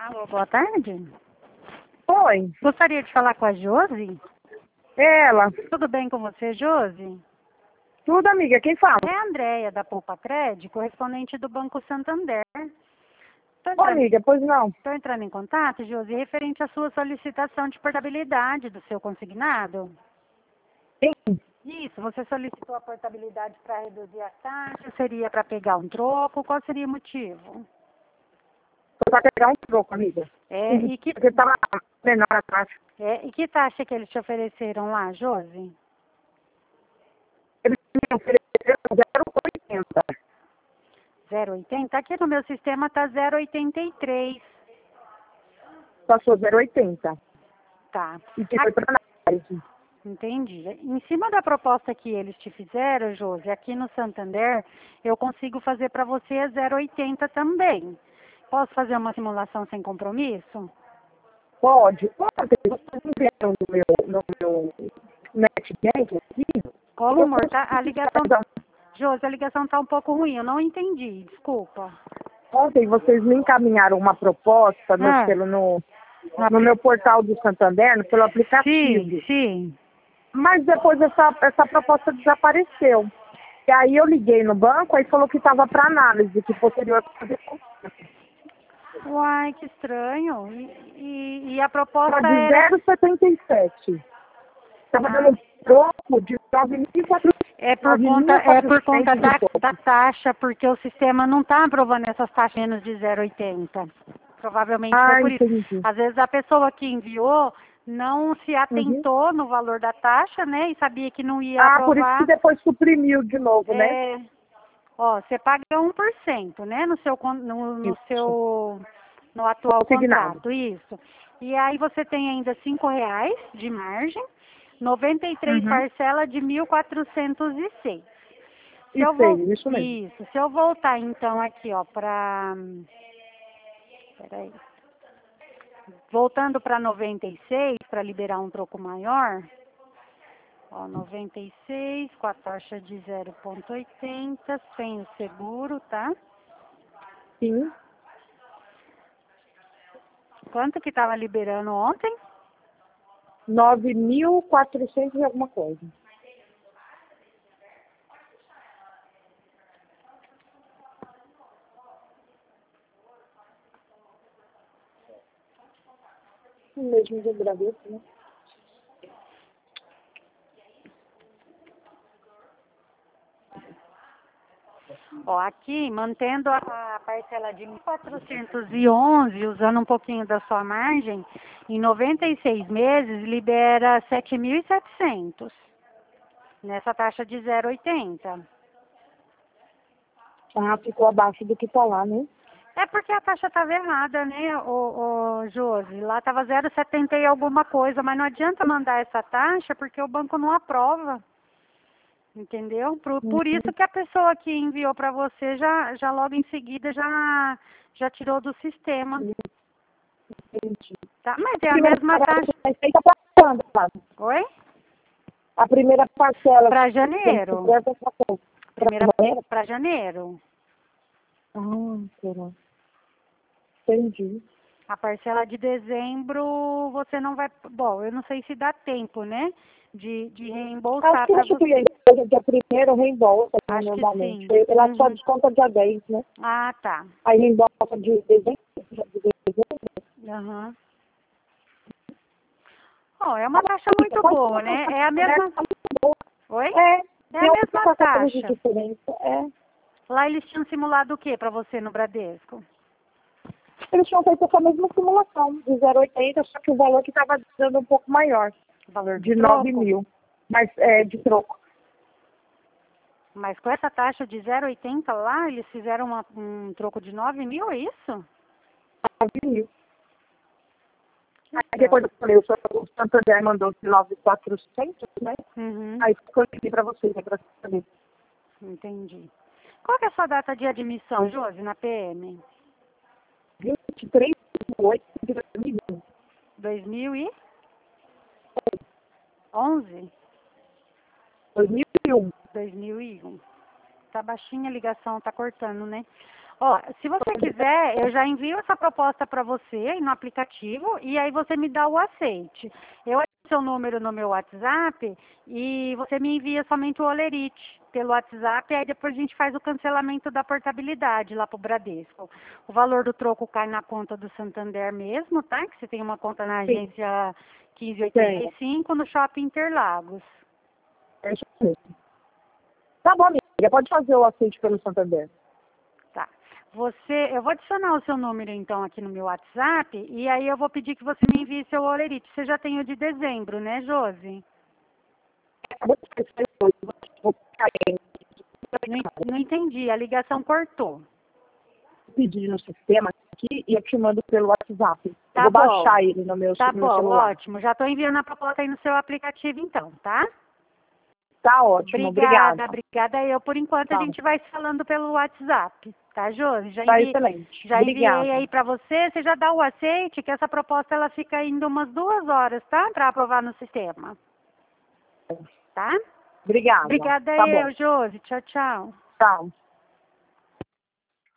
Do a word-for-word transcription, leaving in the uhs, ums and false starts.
Alô, boa tarde. Oi, Gostaria de falar com a Josi. ela. Tudo bem com você, Josi? Tudo, amiga, quem fala? É a Andréia, da Poupa Crédito, correspondente do Banco Santander. Estou Ô, entrando, amiga, pois não. tô entrando em contato, Josi, referente à sua solicitação de portabilidade do seu consignado. Sim, Isso, você solicitou a portabilidade para reduzir a taxa, seria para pegar um troco, qual seria o motivo? foi pra pegar um troco, amiga. É, e que, Porque tava menor a taxa. é, e que taxa que eles te ofereceram lá, Josi? Eles me ofereceram zero vírgula oitenta. zero vírgula oitenta? Aqui no meu sistema está zero vírgula oitenta e três. Passou zero vírgula oitenta. Tá. E que foi pra análise. Entendi. Em cima da proposta que eles te fizeram, Josi, aqui no Santander, eu consigo fazer para você a zero vírgula oitenta também. Posso fazer uma simulação sem compromisso? Pode, pode. Vocês enviaram no meu, no meu NetBank aqui? Como, Eu amor, tá? A consegui ligação... fazer. Josi, a ligação tá um pouco ruim, eu não entendi, desculpa. Ontem vocês me encaminharam uma proposta no, Ah, pelo, no, no meu portal do Santander, pelo aplicativo. sim, sim. Mas depois essa, essa proposta desapareceu. E aí eu liguei no banco, aí falou que estava para análise, que posterior fazer Uai, que estranho. E, e, e a proposta de era... zero vírgula setenta e sete. Estava Ah, dando um troco de nove mil e quatrocentos. é por conta, é por conta da, e pouco. da taxa, porque o sistema não está aprovando essas taxas menos de zero vírgula oitenta. Provavelmente foi Ah, por isso. entendi. Às vezes a pessoa que enviou não se Uhum. atentou no valor da taxa, né? E sabia que não ia Ah, por isso que aprovar. depois suprimiu de novo, né? É, ó, você paga um por cento, né? No seu, con- no, no Isso. seu, no atual Consignado. contrato, isso. E aí você tem ainda cinco reais de margem, noventa e três Uhum. parcela de mil quatrocentos e seis. Se E eu vou, sei, isso mesmo. isso, se eu voltar então aqui, ó, para, peraí, voltando para noventa e seis, para liberar um troco maior, ó, noventa e seis, com a taxa de zero vírgula oitenta, sem o seguro, tá? Sim. Quanto que estava liberando ontem? nove mil e quatrocentos e alguma coisa. Mesmo de agradeço, né? Ó, aqui, mantendo a a parcela de mil quatrocentos e onze, usando um pouquinho da sua margem, em noventa e seis meses libera sete mil e setecentos, nessa taxa de zero vírgula oitenta. Ah, ficou abaixo do que tá lá, né? É porque a taxa estava errada, né, ô, ô, Josi? Lá estava zero vírgula setenta e alguma coisa, mas não adianta mandar essa taxa porque o banco não aprova. Entendeu? Por, por isso que a pessoa que enviou para você já, já logo em seguida já, já tirou do sistema. Entendi. Tá? Mas é A a primeira mesma taxa. parcela é feita pra quando, Flávio? Oi? A primeira parcela Para tem que janeiro. ser pra quando? Primeira Pra janeiro? para janeiro. Ah, será? Entendi. A parcela de dezembro você não vai. Bom, eu não sei se dá tempo, né? De, de Acho reembolsar que para acho que você. ainda dia primeiro reembolsa né, Acho que normalmente. sim. Ela só Uhum. desconta dia dez, né? Ah, tá. Aí reembolsa de dezembro. De dezembro. Aham. Oh, é uma taxa muito boa, né? É a mesma. Oi? É, É a tem mesma uma coisa de taxa. diferença. É. Lá eles tinham simulado o que para você no Bradesco? Eles tinham feito essa mesma simulação, de zero vírgula oitenta, só que o valor que estava dando um pouco maior, O valor de de nove troco? mil. Mas é de troco, Mas com essa taxa de zero vírgula oitenta lá, eles fizeram uma- um troco de nove mil, é isso? nove mil. Aí Legal. depois eu falei, o San- o Santander mandou de nove mil e quatrocentos, né? Uhum, Aí eu liguei para vocês, né, para saber. entendi. Qual que é a sua data de admissão, Josi, na P M? vinte e três de oito de dois mil e um. dois mil e onze? dois mil e um. dois mil e um. Tá baixinha a ligação, tá cortando, né? Ó, se você quiser, eu já envio essa proposta para você no aplicativo e aí você me dá o aceite. Eu adiciono seu número no meu WhatsApp e você me envia somente o Olerite pelo WhatsApp e aí depois a gente faz o cancelamento da portabilidade lá pro Bradesco. O valor do troco cai na conta do Santander mesmo, tá? Que você tem uma conta na Sim. agência quinze oitenta e cinco no Shopping Interlagos. É isso mesmo. Tá bom, amiga. Pode fazer o aceite pelo Santander. Tá. Você, eu vou adicionar o seu número então aqui no meu WhatsApp e aí eu vou pedir que você me envie seu Olerite. Você já tem o de dezembro, né, Josi? Acabou de esquecer hoje. Vou ficar aí. Não, en- não entendi, a ligação cortou. Pedir no sistema aqui e eu te mando pelo WhatsApp. Eu Tá vou bom. baixar ele no meu, Tá no meu bom, celular. ótimo. Já estou enviando a proposta aí no seu aplicativo então, tá? Tá ótimo, Obrigada, obrigada. obrigada. Eu, por enquanto, a Tá, gente vai se falando pelo WhatsApp, tá, Josi? Já, tá envi... excelente. já enviei Obrigada. aí para você. Você já dá o aceite, que essa proposta ela fica ainda umas duas horas, tá? Para aprovar no sistema, tá? Obrigada. Obrigada Tá eu, bom. Josi. Tchau, tchau. Tchau.